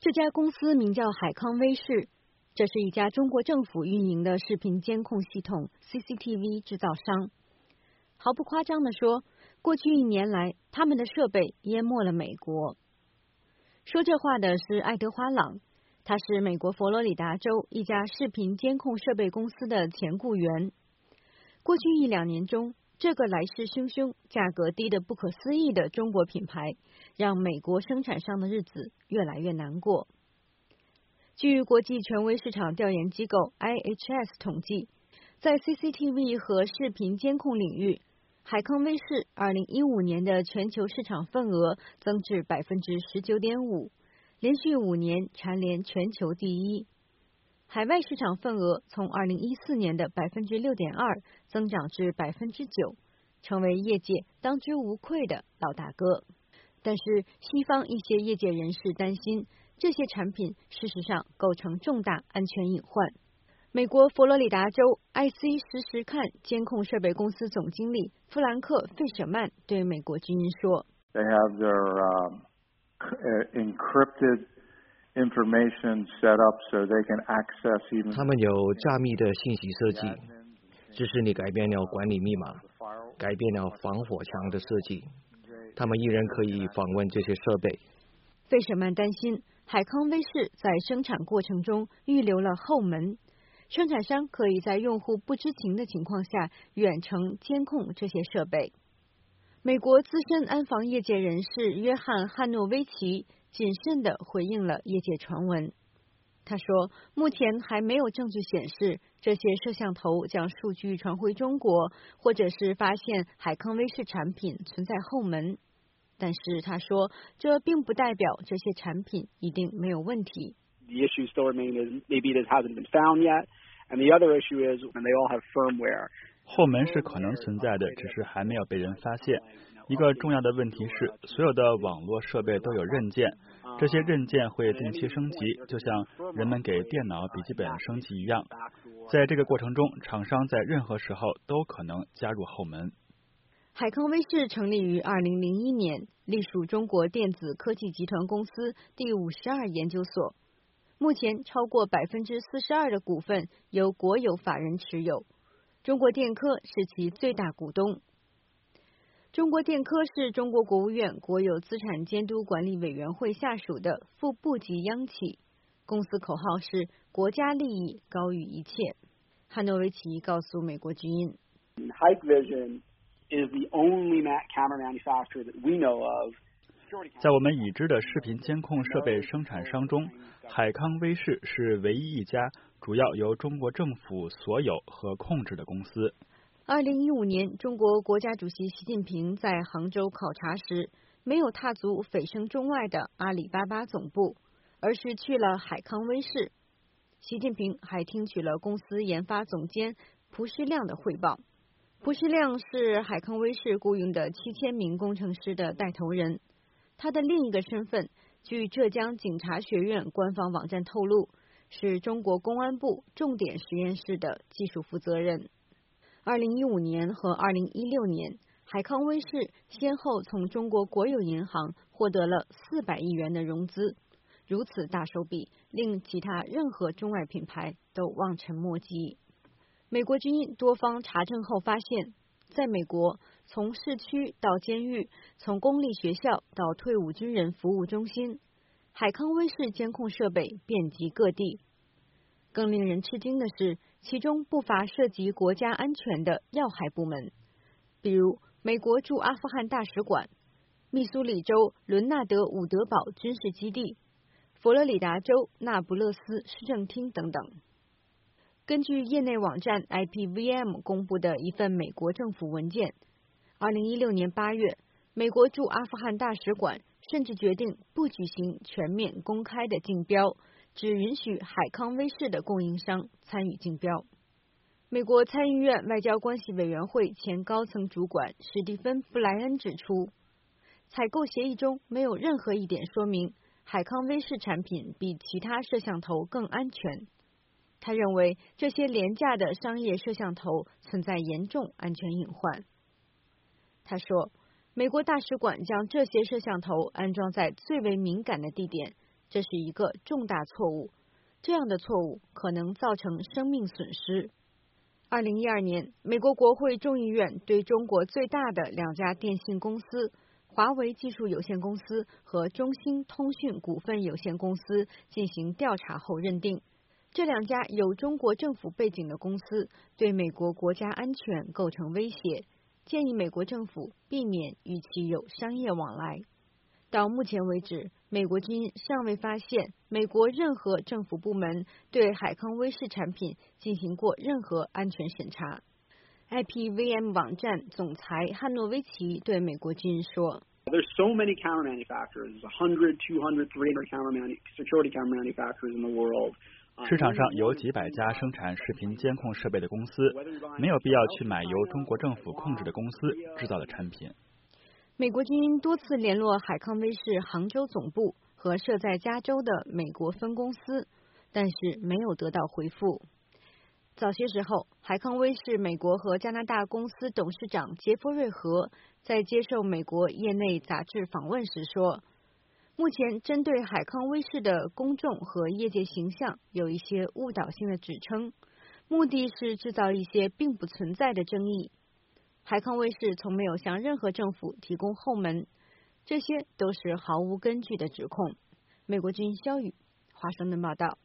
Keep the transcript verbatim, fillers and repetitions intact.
这家公司名叫海康威视，这是一家中国政府运营的视频监控系统 C C T V 制造商。毫不夸张地说，过去一年来，他们的设备淹没了美国。说这话的是爱德华·朗，他是美国佛罗里达州一家视频监控设备公司的前雇员。过去一两年中，这个来势汹汹、价格低得不可思议的中国品牌，让美国生产商的日子越来越难过。据国际权威市场调研机构 I H S 统计，在 C C T V 和视频监控领域，海康威视二零一五年的全球市场份额增至 百分之十九点五， 连续五年蝉联全球第一。海外市场份额从二零一四年的 百分之六点二 增长至 百分之九， 成为业界当之无愧的老大哥。但是西方一些业界人士担心，这些产品事实上构成重大安全隐患。美国佛罗里达州 I C 实时看监控设备公司总经理弗兰克·费舍曼对美国之音说 They have their um, encrypted information set up so they can access even 他们有加密的信息设计，只是你改变了管理密码，改变了防火墙的设计，他们依然可以访问这些设备。 费舍曼担心海康威视在生产过程中预留了后门，生产商可以在用户不知情的情况下远程监控这些设备。美国资深安防业界人士约翰·汉诺维奇谨慎地回应了业界传闻。他说，目前还没有证据显示这些摄像头将数据传回中国，或者是发现海康威视产品存在后门。但是他说，这并不代表这些产品一定没有问题。 The issue still remains is maybe it hasn't been found yet, and the other issue is when they all have firmware. 后门是可能存在的，只是还没有被人发现。一个重要的问题是，所有的网络设备都有韧件，这些韧件会定期升级，就像人们给电脑笔记本升级一样。在这个过程中，厂商在任何时候都可能加入后门。 海康威视成立于二零零一年，隶属中国电子科技集团公司第五十二研究所。目前超过 百分之四十二 的股份由国有法人持有，中国电科是其最大股东。中国电科是中国国务院国有资产监督管理委员会下属的副部级央企，公司口号是国家利益高于一切。汉诺维奇告诉美国之音 Hikvision is the only camera manufacturer that we know of。 在我们已知的视频监控设备生产商中，海康威视是唯一一家主要由中国政府所有和控制的公司。 二零一五年，中国国家主席习近平在杭州考察时，没有踏足蜚声中外的阿里巴巴总部，而是去了海康威视。习近平还听取了公司研发总监蒲世亮的汇报。蒲世亮是海康威视雇佣的七千名工程师的带头人。他的另一个身份，据浙江警察学院官方网站透露，是中国公安部重点实验室的技术负责人。二零一五年和二零一六年，海康威视先后从中国国有银行获得了四百亿元的融资，如此大手笔，令其他任何中外品牌都望尘莫及。美国之音多方查证后发现，在美国，从市区到监狱，从公立学校到退伍军人服务中心，海康威视监控设备遍及各地。更令人吃惊的是，其中不乏涉及国家安全的要害部门，比如美国驻阿富汗大使馆、密苏里州伦纳德伍德堡军事基地、佛罗里达州那不勒斯市政厅等等。根据业内网站 I P V M 公布的一份美国政府文件，二零一六年八月，美国驻阿富汗大使馆甚至决定不举行全面公开的竞标，只允许海康威视的供应商参与竞标。美国参议院外交关系委员会前高层主管史蒂芬·布莱恩指出，采购协议中没有任何一点说明海康威视产品比其他摄像头更安全。他认为这些廉价的商业摄像头存在严重安全隐患。他说，美国大使馆将这些摄像头安装在最为敏感的地点， 这是一个重大错误，这样的错误可能造成生命损失。二零一二年，美国国会众议院对中国最大的两家电信公司华为技术有限公司和中兴通讯股份有限公司进行调查后认定，这两家有中国政府背景的公司对美国国家安全构成威胁，建议美国政府避免与其有商业往来。到目前为止，美国军尚未发现美国任何政府部门对海康威视产品进行过任何安全审查。I P V M 网站总裁汉诺维奇对美国军说 There's so many camera manufacturers, one hundred, two hundred, three hundred camera manu- security camera manufacturers in the world. 市场上有几百家生产视频监控设备的公司，没有必要去买由中国政府控制的公司制造的产品。 美国军多次联络海康威视杭州总部和设在加州的美国分公司，但是没有得到回复。早些时候，海康威视美国和加拿大公司董事长杰弗瑞和在接受美国业内杂志访问时说，目前针对海康威视的公众和业界形象有一些误导性的指称，目的是制造一些并不存在的争议。海康威视从没有向任何政府提供后门，这些都是毫无根据的指控。美国军肖宇，华盛顿报道。